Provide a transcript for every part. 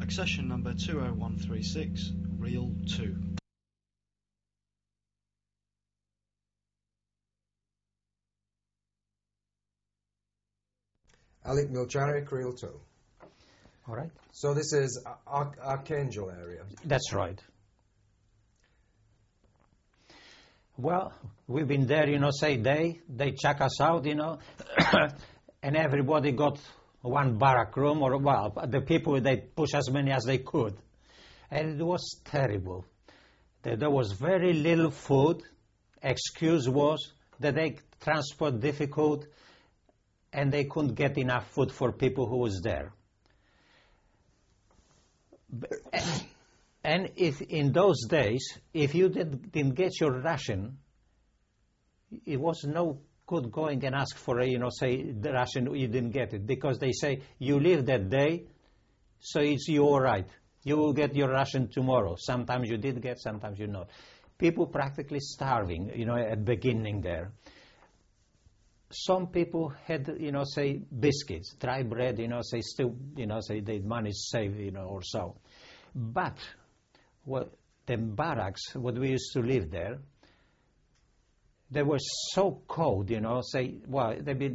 Accession number 20136, reel 2. Alec Milcharek, reel 2. All right. So this is Archangel area. That's right. Well, we've been there, say they check us out, and everybody got one barrack room, or, well, the people, they push as many as they could. And it was terrible. There was very little food. Excuse was that they transport difficult, and they couldn't get enough food for people who was there. And if in those days, if you didn't get your ration, it was no good going and ask for say the ration, you didn't get it, because they say you live that day, so it's you all right. You will get your ration tomorrow. Sometimes you did get, sometimes you not. People practically starving, at the beginning there. Some people had, say biscuits, dry bread, say still, say they managed to save, or so. But the barracks, what we used to live there, they were so cold, say, well, there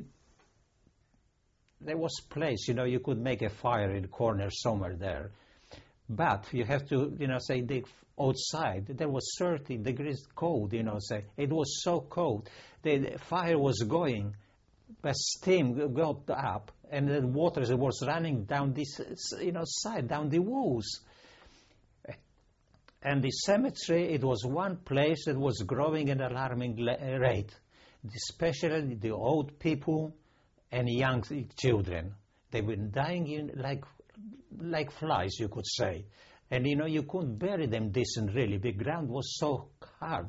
was place, you could make a fire in the corner somewhere there. But you have to, say, dig outside. There was 30 degrees cold, say. It was so cold. The fire was going, the steam got up, and the water was running down this, side, down the walls. And the cemetery, it was one place that was growing at an alarming rate, especially the old people and young children. They were dying like flies, you could say. And, you couldn't bury them decent, really. The ground was so hard,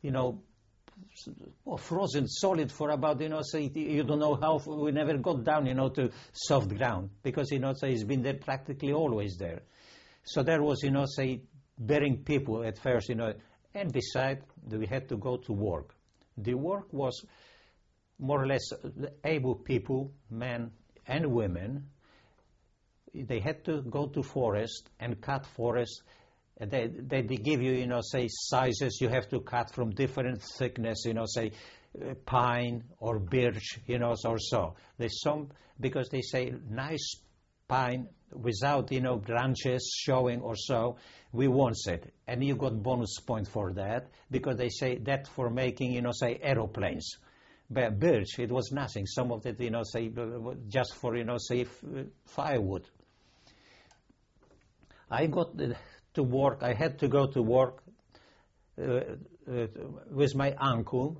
frozen solid for about, say, you don't know how, we never got down, to soft ground, because, say, it's been there practically always there. So there was, say, burying people at first, and besides, we had to go to work. The work was more or less able people, men and women. They had to go to forest and cut forest. They give you, say, sizes. You have to cut from different thickness, say, pine or birch, or so. There's some, because they say nice pine without, branches showing or so, we want it. And you got bonus point for that, because they say that for making, say, aeroplanes. But birch, it was nothing. Some of it, say, just for, say, firewood. I got to work, I had to go to work with my uncle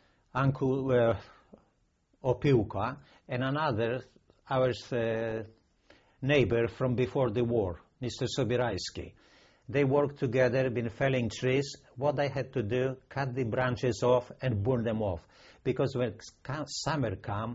Opiuka, and another, our neighbor from before the war, Mr. Sobierajski. They worked together, been felling trees. What I had to do, cut the branches off and burn them off. Because when summer comes,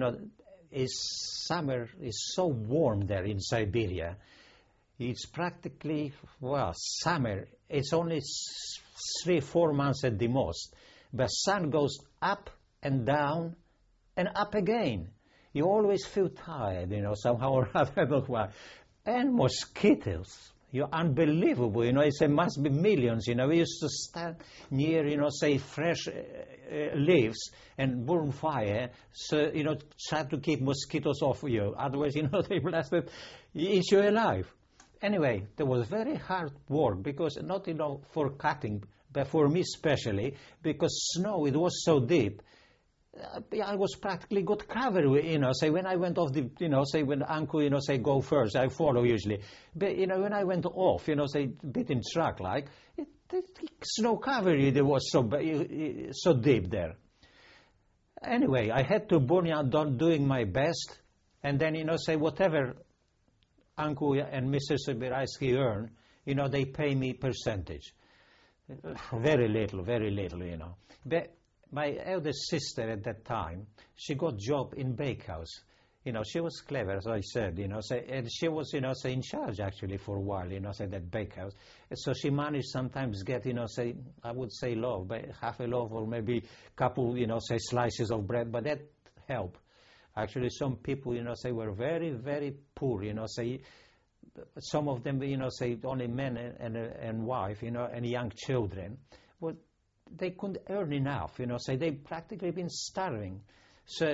summer is so warm there in Siberia. It's practically, summer. It's only 3-4 months at the most. The sun goes up and down and up again. You always feel tired, somehow or other. I don't know why. And mosquitoes, you're unbelievable. It must be millions. We used to stand near, say, fresh leaves and burn fire. So, try to keep mosquitoes off you. Otherwise, they blasted, eat you alive. Anyway, there was very hard work, because not, for cutting, but for me especially, because snow, it was so deep. I was practically got covered with, say, when I went off the, say, when uncle, say, go first, I follow usually. But, when I went off, say, bit in track, like, the snow covered, it was so deep there. Anyway, I had to burn out, doing my best, and then, say, whatever uncle and Mr. Sobierajski earn, they pay me percentage. Very little, But my eldest sister at that time, she got job in bakehouse. She was clever, as I said, and she was, say, in charge actually for a while, say, that bakehouse. So she managed sometimes get, say, I would say loaf, but half a loaf or maybe couple, say, slices of bread, but that helped. Actually, some people, say, were very, very poor, say, some of them, say only men and wife, and young children. Well, they couldn't earn enough, say they practically been starving. So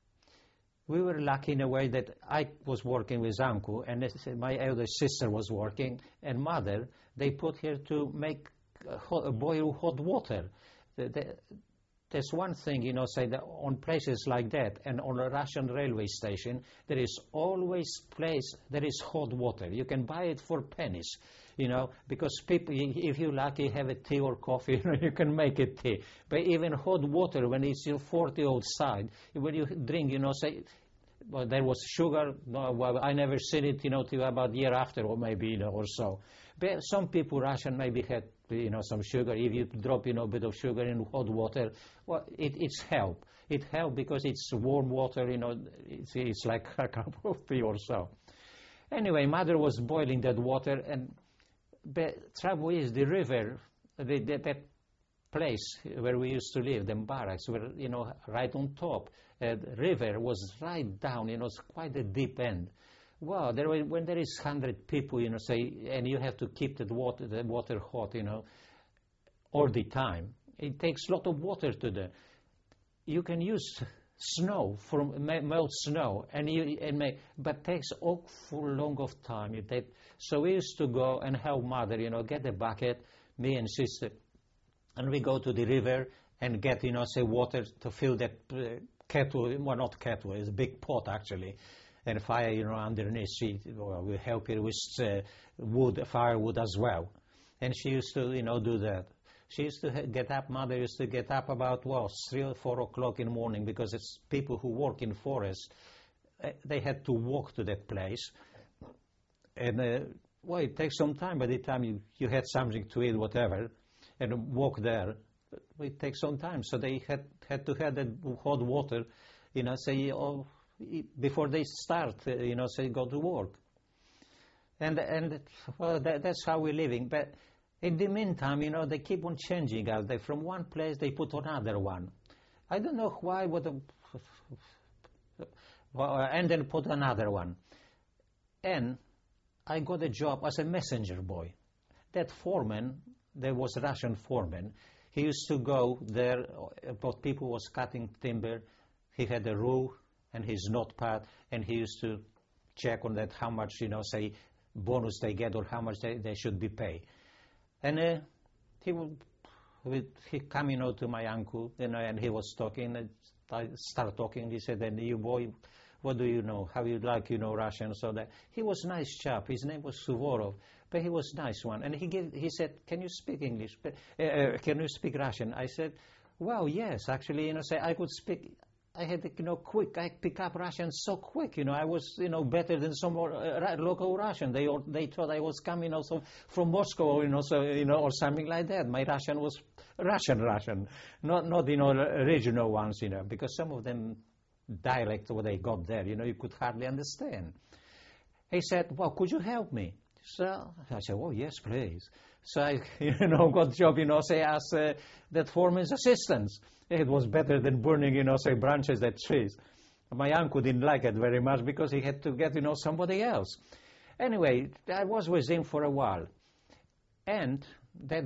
we were lucky in a way that I was working with uncle, and my elder sister was working, and mother, they put her to make boil hot water. There's one thing, say that on places like that, and on a Russian railway station, there is always place, there is hot water. You can buy it for pennies, because people, if you're lucky, have a tea or coffee, you can make a tea. But even hot water, when it's 40 outside, when you drink, say, well, there was sugar. No, well, I never seen it, till about a year after, or maybe, or so. But some people, Russian, maybe had, some sugar. If you drop, a bit of sugar in hot water, well, it's help. It helps because it's warm water, it's like a cup of tea or so. Anyway, mother was boiling that water, and the trouble is the river, that place where we used to live, the barracks were, right on top. The river was right down, it's quite a deep end. Well, when there is 100 people, say, and you have to keep the water hot, all the time, it takes a lot of water to do. You can use snow, melt snow, but takes awful long of time. So we used to go and help mother, get a bucket, me and sister, and we go to the river and get, say, water to fill that kettle. Well, not kettle, it's a big pot actually, and fire, underneath. We help her with firewood as well. And she used to, do that. She used to get up, mother used to get up about, 3 or 4 o'clock in the morning, because it's people who work in forest. They had to walk to that place. And, it takes some time. By the time you had something to eat, whatever, and walk there, it takes some time. So they had to have that hot water, say, before they start, say, go to work. And that's how we're living. But in the meantime, they keep on changing us. From one place, they put another one. I don't know why, and then put another one. And I got a job as a messenger boy. That foreman, there was a Russian foreman. He used to go there, but people was cutting timber. He had a rule and his notepad, and he used to check on that how much, say, bonus they get or how much they should be paid. And he come, to my uncle, and he was talking. And I started talking. He said, "And you boy, what do you know? How you like, Russian?" So that he was a nice chap. His name was Suvorov, but he was a nice one. And he said, "Can you speak English? Can you speak Russian?" I said, "Well, yes, actually, say I could speak." I had, quick. I pick up Russian so quick. I was, better than some local Russian. They thought I was coming also from Moscow, or something like that. My Russian was Russian, not regional ones, because some of them dialect what they got there, you could hardly understand. He said, "Well, could you help me?" So I said, "Oh, yes, please." So I, got job, say, as that foreman's assistant. It was better than burning, say, branches at trees. My uncle didn't like it very much because he had to get, somebody else. Anyway, I was with him for a while. And that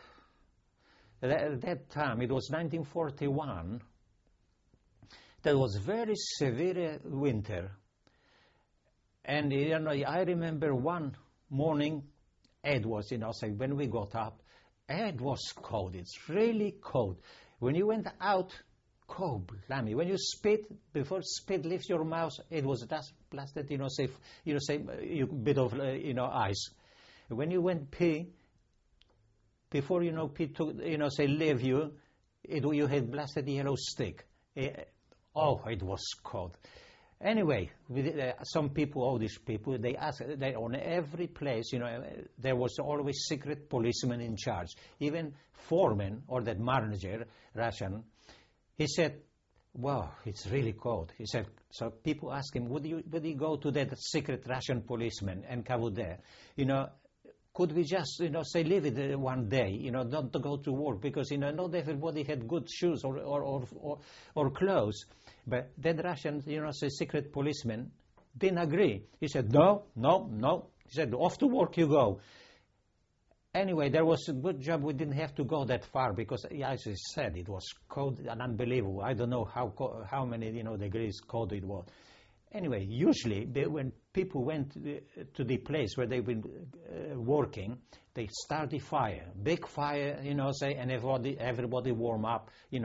time, it was 1941, there was very severe winter. And, I remember one morning, it was, say, when we got up, it was cold. It's really cold. When you went out, cold, blimey. When you spit, before spit leaves your mouth, it was just blasted, say, bit of, ice. When you went pee, before, pee took, say, leave you, you had blasted yellow stick. It was cold. Anyway, some people, all these people, they asked, on every place, there was always secret policeman in charge. Even foreman or that manager, Russian, he said, "Wow, it's really cold." He said, so people ask him, would you go to that secret Russian policeman and cover there? Could we just, say, leave it one day, not to go to work, because, not everybody had good shoes or clothes. But that Russian, say, secret policeman didn't agree. He said, no. He said, off to work you go. Anyway, there was a good job. We didn't have to go that far because, as I said, it was cold and unbelievable. I don't know how many degrees cold it was. Anyway, usually when people went to the place where they've been working, they start the fire, big fire, and everybody warm up,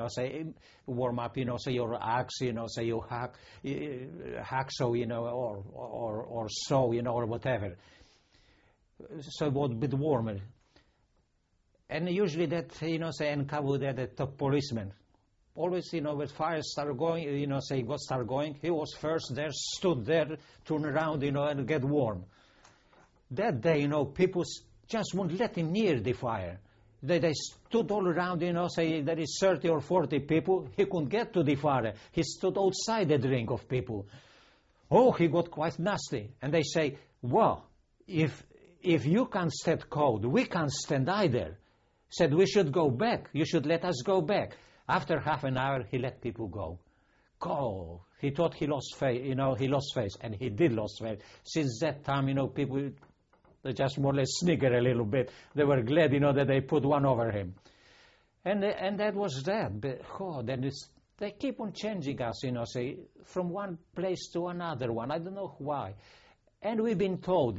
say your axe, say you hacksaw, or saw, or whatever. So it was a bit warmer. And usually that, encountered the top policeman. Always, when fires start going, start going, he was first there, stood there, turn around, and get warm. That day, people just wouldn't let him near the fire. They stood all around, say there is 30 or 40 people. He couldn't get to the fire. He stood outside the ring of people. Oh, he got quite nasty. And they say, well, if you can't stand cold, we can't stand either. Said, we should go back. You should let us go back. After half an hour, he let people go. Go. He thought he lost faith, he lost faith. And he did lose faith. Since that time, people, they just more or less snigger a little bit. They were glad, that they put one over him. And that was that. But, then they keep on changing us, say, from one place to another one. I don't know why. And we've been told,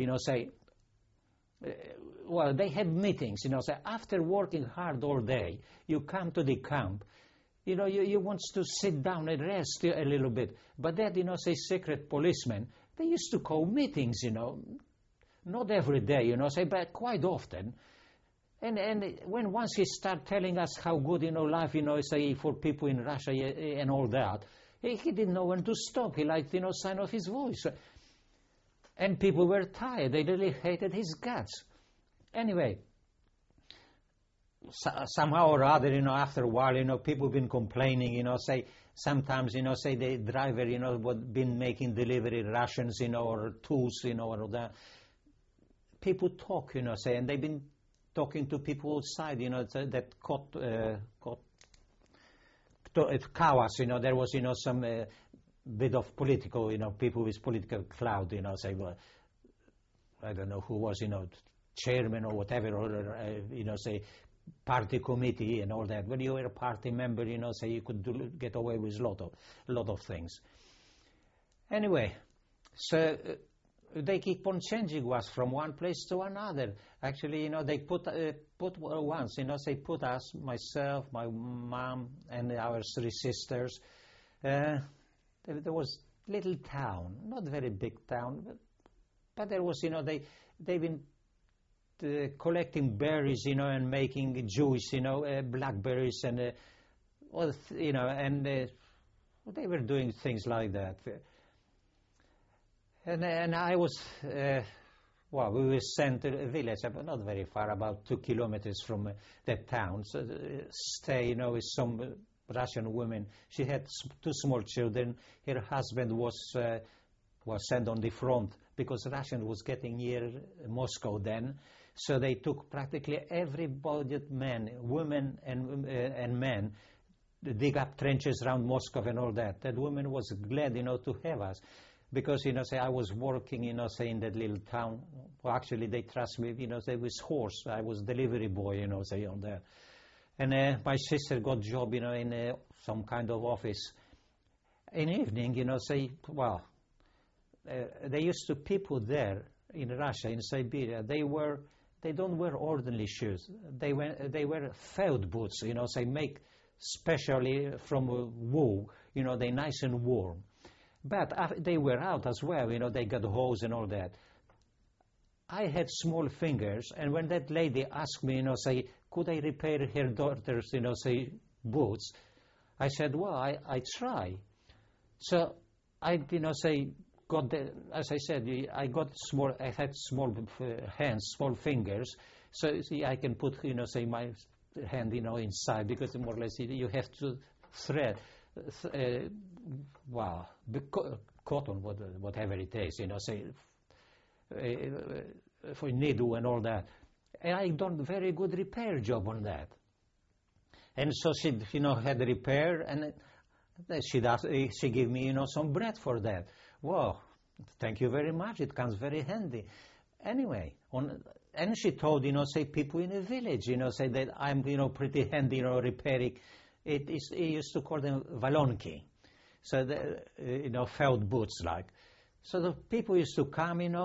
well, they had meetings, say, after working hard all day, you come to the camp, you want to sit down and rest a little bit. But that, say, secret policemen, they used to call meetings, not every day, say, but quite often. And when once he started telling us how good, life, say, for people in Russia and all that, he didn't know when to stop. He liked, sign of his voice. And people were tired. They really hated his guts. Anyway, somehow or other, after a while, people been complaining, say, sometimes, say the driver, been making delivery rations, or tools, or that. People talk, say, and they've been talking to people outside, that caught cows, there was, some bit of political, people with political clout, say, well, I don't know who was, chairman or whatever, or, say, party committee and all that. When you were a party member, say, you could get away with a lot of things. Anyway, so they keep on changing us from one place to another. Actually, they put once, say, put us, myself, my mom, and our 3 sisters. There was little town, not very big town, but there was, they've been collecting berries, and making juice, blackberries, and and they were doing things like that. And I was, we were sent to a village, but not very far, about 2 kilometers from that town. So stay, with some Russian woman. She had 2 small children. Her husband was sent on the front because Russia was getting near Moscow then. So they took practically everybody, men, women, and men, dig up trenches around Moscow and all that. That woman was glad, to have us. Because, say, I was working, say, in that little town. Well, actually, they trust me, say, with horse. I was delivery boy, say, on that. And my sister got job, in some kind of office. In evening, say, well, they used to, people there in Russia, in Siberia, they don't wear ordinary shoes. They wear felt boots, say, make specially from wool, they nice and warm. But they were out as well, they got hose and all that. I had small fingers, and when that lady asked me, say, could I repair her daughter's, say, boots? I said, well, I try. So I, say, as I said, I had small hands, small fingers, so see, I can put, say, my hand, inside, because more or less you have to thread. Cotton, whatever it is, say, for needle and all that. And I done very good repair job on that. And so she, had repair, and she gave me, some bread for that. Well, thank you very much. It comes very handy. Anyway, and she told, say people in the village, say that I'm, pretty handy, repairing. It used to call them valonki. So, felt boots like. So the people used to come, and,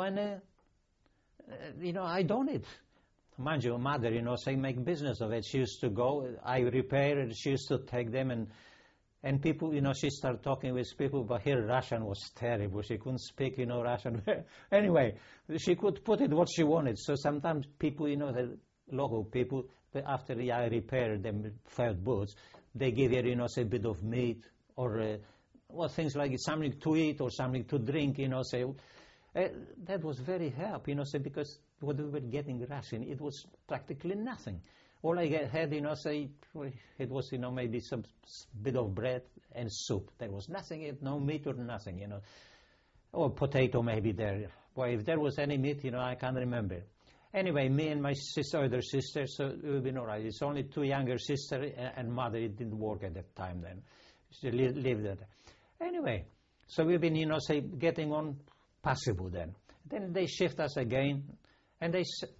I done it. Mind you, mother, say make business of it. She used to go, I repair it, she used to take them, and people, she started talking with people, but her Russian was terrible. She couldn't speak, Russian. Anyway, she could put it what she wanted. So sometimes people, the local people, after I repaired them felt boots, they give her, say a bit of meat or things like something to eat or something to drink, say. That was very help, say, because what we were getting Russian, it was practically nothing. All I had, say, it was, maybe some bit of bread and soup. There was nothing, no meat or nothing, or potato maybe there. Well, if there was any meat, I can't remember. Anyway, me and my other sister, so we've been all right. It's only two younger sisters and mother. It didn't work at that time then. She lived there. Anyway, so we've been, say, getting on possible then. Then they shift us again, and they say,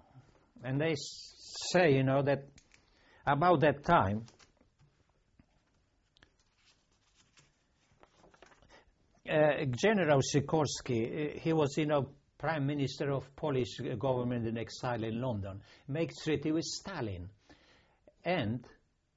that about that time, General Sikorski, he was, Prime Minister of Polish government in exile in London, make treaty with Stalin. And,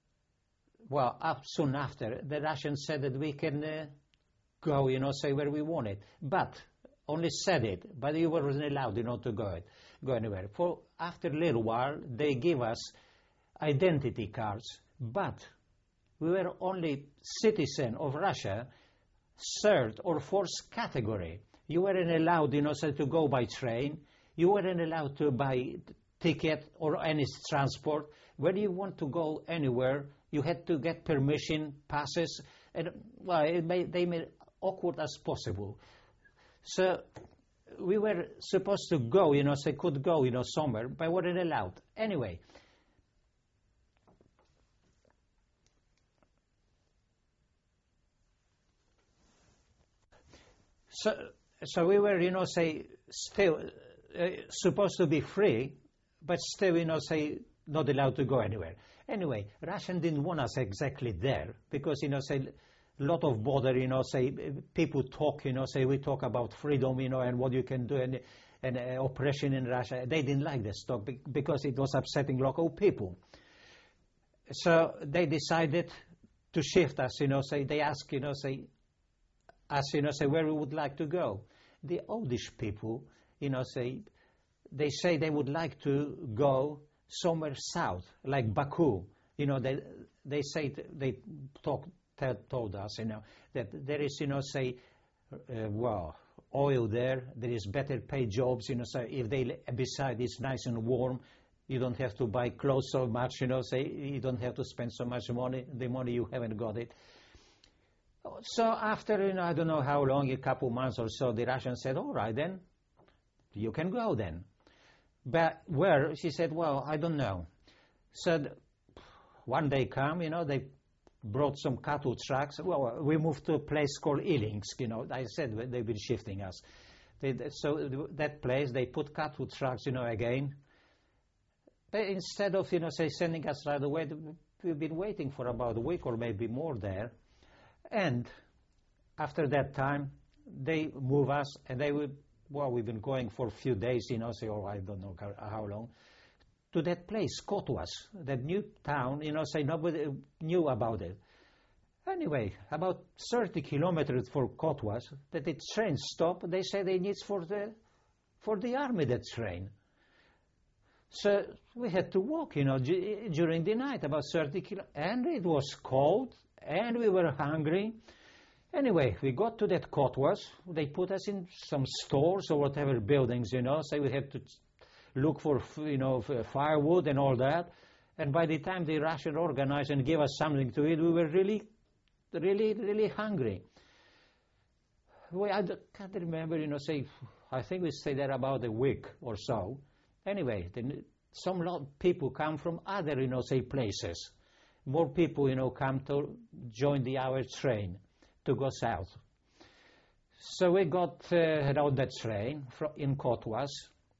soon after, the Russians said that we can go, say where we want it. But, only said it, but you weren't allowed, to go anywhere. For after a little while, they give us identity cards, but we were only citizen of Russia, third or fourth category. You weren't allowed, say, to go by train. You weren't allowed to buy ticket or any transport. When you want to go anywhere, you had to get permission, passes, and they made awkward as possible. So we were supposed to go, say could go, somewhere, but weren't allowed. Anyway, so we were, say still supposed to be free, but still, say not allowed to go anywhere. Anyway, Russian didn't want us exactly there because, say lot of bother, say people talk, say we talk about freedom, and what you can do and oppression in Russia. They didn't like this talk because it was upsetting local people. So they decided to shift us, say they asked, say us, say where we would like to go. The oldish people, say they say they would like to go somewhere south, like Baku. They say they told us, that there is, say, oil there. There is better paid jobs, so if they, beside it's nice and warm, you don't have to buy clothes so much, say you don't have to spend so much money. The money you haven't got it. So after, I don't know how long, a couple months or so, the Russians said, all right, then you can go then. But where? She said, well, I don't know. So one day come, they brought some cattle trucks. Well, we moved to a place called Ilinsk, I said they've been shifting us. So that place, they put cattle trucks, again. But instead of, say, sending us right away, we've been waiting for about a week or maybe more there. And after that time, they move us, and they would, we've been going for a few days, say, I don't know how long, to that place, Kotwas, that new town, say nobody knew about it. Anyway, about 30 kilometers for Kotwas, that the train stopped, they say they need for the army, that train. So we had to walk, during the night, about 30 kilometers, and it was cold, and we were hungry. Anyway, we got to that Kotwas. They put us in some stores or whatever buildings, so we had to look for, firewood and all that. And by the time the Russian organized and gave us something to eat, we were really, really, really hungry. Well, I can't remember, say, I think we stayed there about a week or so. Anyway, then some lot of people come from other, say, places. More people, come to join our train to go south. So we got on that train in Kotwas,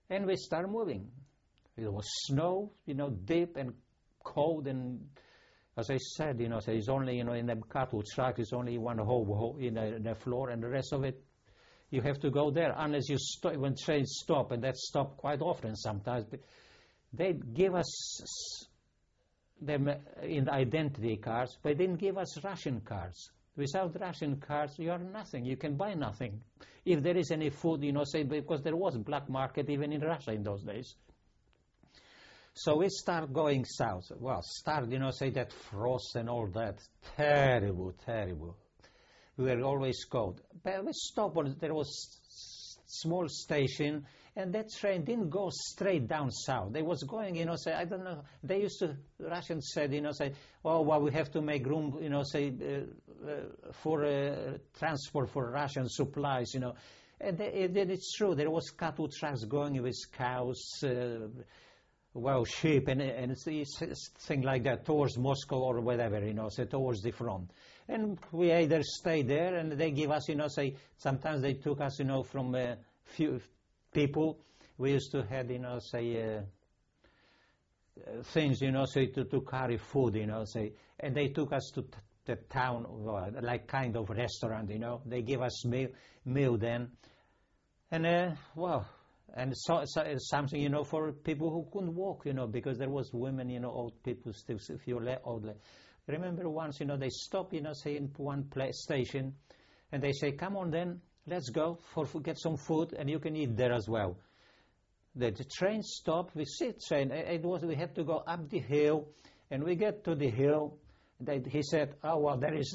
And we start moving. It was snow, deep and cold, and as I said, so it's only, in the cattle truck, it's only one hole in the floor, and the rest of it, you have to go there unless you stop when trains stop, and that stop quite often sometimes. But they give us them in identity cards, but they didn't give us ration cards. Without ration cards, you are nothing. You can buy nothing. If there is any food, say, because there was black market even in Russia in those days. So we start going south. Well, say that frost and all that. Terrible, terrible. We were always cold. But we stopped there was small station, and that train didn't go straight down south. They was going, say, I don't know. They used to, Russians said, say, oh, well, we have to make room, say, for transport for Russian supplies, And it's true. There was cattle trucks going with cows, sheep and things like that towards Moscow or whatever, say towards the front. And we either stay there, and they give us, say, sometimes they took us, from a few people. We used to have, say, things, say, to carry food, say, and they took us to the town, like kind of restaurant, They give us meal then. And, and so something, for people who couldn't walk, because there was women, old people still, if you're old. Remember once, they stop, say in one station, and they say, come on then, let's go get some food, and you can eat there as well. The train stopped, we sit train, we had to go up the hill, and we get to the hill, he said, oh, well, there is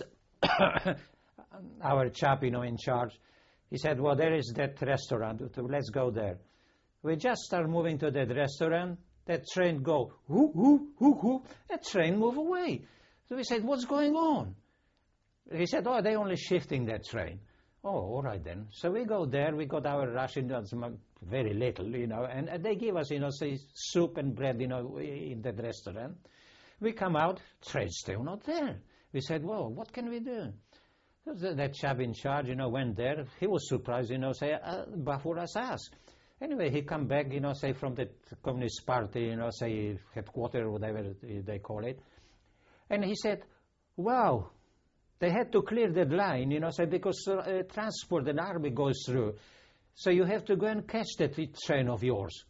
our chap, in charge. He said, well, there is that restaurant, let's go there. We just start moving to that restaurant, that train go, hoo, hoo, hoo, hoo, that train move away. So we said, what's going on? He said, oh, they're only shifting that train. Oh, all right then. So we go there, we got our ration, very little, and they give us, say, soup and bread, in that restaurant. We come out, train's still not there. We said, well, what can we do? That chap in charge, went there. He was surprised, say, Bafuras asked. Anyway, he come back, say, from the Communist Party, say, headquarters, whatever they call it. And he said, wow, they had to clear that line, say, because transport and army goes through. So you have to go and catch that train of yours.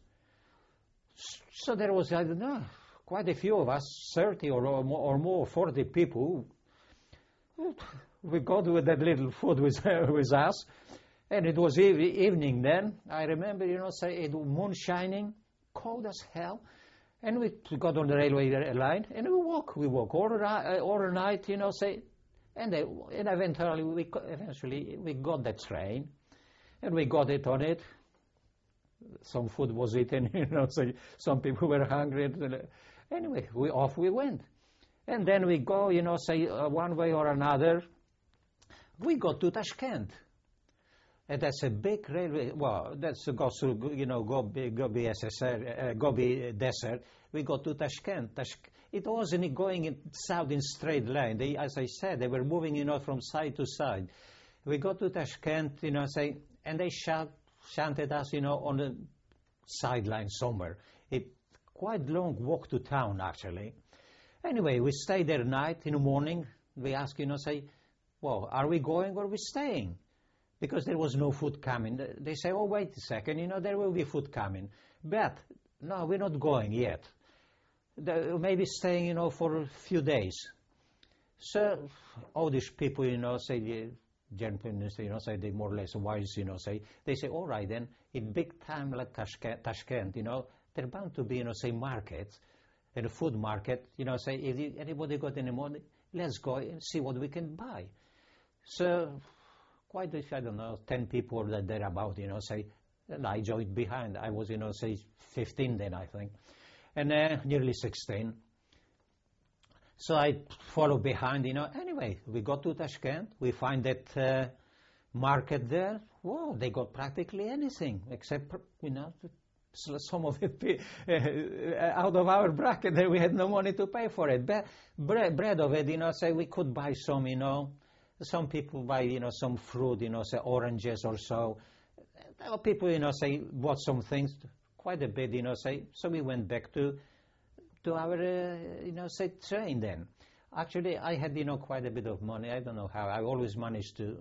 So there was, I don't know, quite a few of us, 30 or more, 40 people. We got with that little food with us. And it was evening then. I remember, say, it was moon shining, cold as hell. And we got on the railway line, and we walk all night, say, and eventually we got that train, and we got it on it. Some food was eaten, so some people were hungry. Anyway, off we went. And then we go, say, one way or another, we got to Tashkent. And that's a big railway. Well, that's goes through, Gobi SSR, Gobi Desert. We got to Tashkent. It wasn't going south in straight line. As I said, they were moving, from side to side. We got to Tashkent, say, and they shunted us, on the sideline somewhere. Quite long walk to town, actually. Anyway, we stayed there night. In the morning, we asked, say, well, are we going or are we staying? Because there was no food coming. They say, oh, wait a second, there will be food coming. But, no, we're not going yet. Maybe staying, for a few days. So, all these people, say, the gentlemen, say, they more or less wise, say, they say, all right then, in big time like Tashkent, there bound to be, say, markets, and a food market, say, if anybody got any money, let's go and see what we can buy. So, quite, I don't know, 10 people that thereabout, say, and I joined behind. I was, say, 15 then, I think, and nearly 16. So I followed behind, Anyway, we got to Tashkent. We find that market there. Well, they got practically anything except, some of it out of our bracket. That we had no money to pay for it. But bread of it, say we could buy some, Some people buy, some fruit, say oranges or so. People, say bought some things, quite a bit, so we went back to our, train then. Actually, I had, quite a bit of money. I don't know how. I always managed to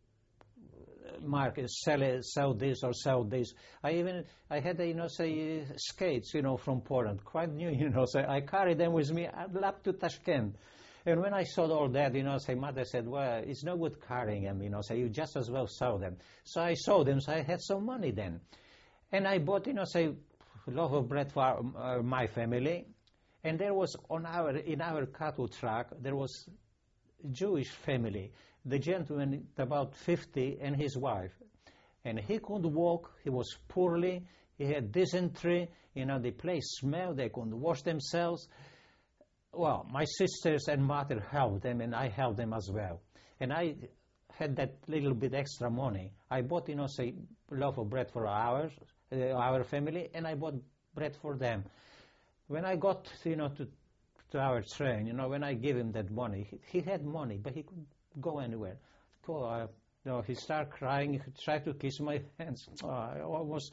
sell this or sell this. I had, skates, from Poland, quite new, so I carried them with me up to Tashkent. And when I saw all that, mother said, well, it's no good carrying them, you just as well sell them. So I sold them, so I had some money then. And I bought, a loaf of bread for my family. And there was in our cattle truck, there was a Jewish family. The gentleman, about 50, and his wife. And he couldn't walk, he was poorly, he had dysentery, the place smelled, they couldn't wash themselves. Well, my sisters and mother helped them, and I helped them as well. And I had that little bit extra money. I bought, a loaf of bread for our family, and I bought bread for them. When I got, to our train, when I gave him that money, he had money, but he couldn't go anywhere. He started crying, he tried to kiss my hands. I almost,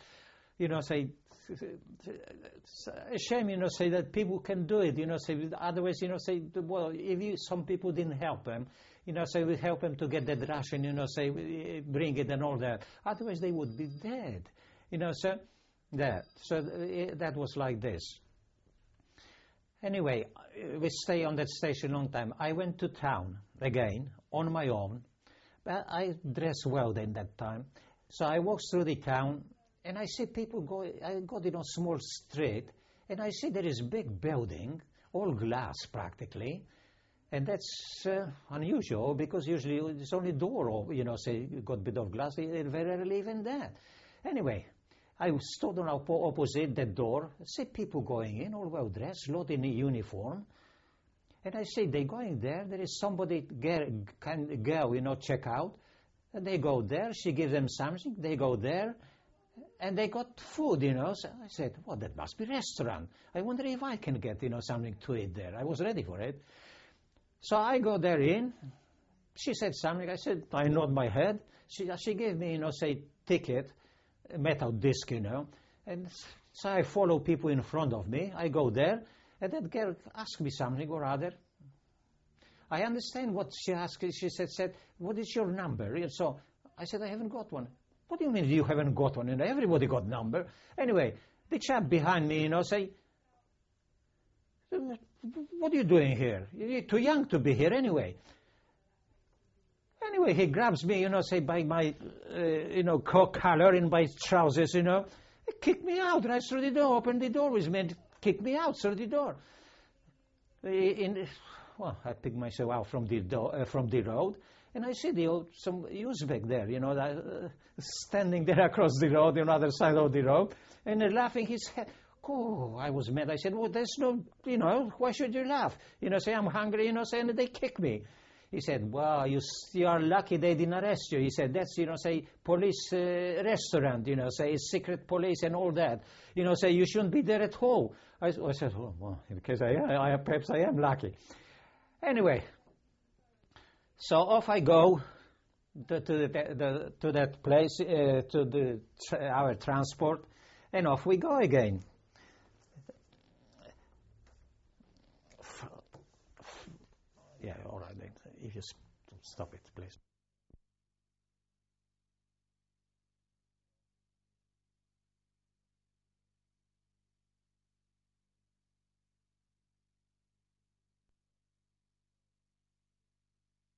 a shame, say that people can do it, otherwise, well, if some people didn't help them, we help them to get that ration, bring it and all that. Otherwise, they would be dead, So that was like this. Anyway, we stay on that station a long time. I went to town again on my own, but I dressed well then that time. So I walked through the town, and I see people go. I got in a small street, and I see there is a big building, all glass practically, and that's unusual because usually it's only door, or you got a bit of glass. Very rarely even that. Anyway, I stood on opposite the door, see people going in, all well dressed, lot in a uniform. And I say, they're going there, there is somebody, girl, check out. And they go there, she gives them something, they go there, and they got food, So I said, well, that must be restaurant. I wonder if I can get, something to eat there. I was ready for it. So I go there in, she said something, I said, I nod my head. She gave me, ticket, metal disc, and so I follow people in front of me. I go there, and that girl asked me something or other. I understand what she asked. She said, what is your number? And so I said, I haven't got one. What do you mean you haven't got one? Everybody got number. Anyway, the chap behind me, say, what are you doing here? You're too young to be here anyway. Anyway, he grabs me, by my, collar in my trousers, He kicked me out right through the door, opened the door with me and kicked me out through the door. I picked myself out from the road, and I see some Uzbek there, standing there across the road on the other side of the road, and laughing his head. Oh, I was mad. I said, well, there's no, why should you laugh? Say I'm hungry, and they kick me. He said, well, you are lucky they didn't arrest you. He said, that's, police restaurant, secret police and all that. You shouldn't be there at all. I said, oh, well, because perhaps I am lucky. Anyway, so off I go to that place, our transport, and off we go again. Yeah, all right. If you stop it, please.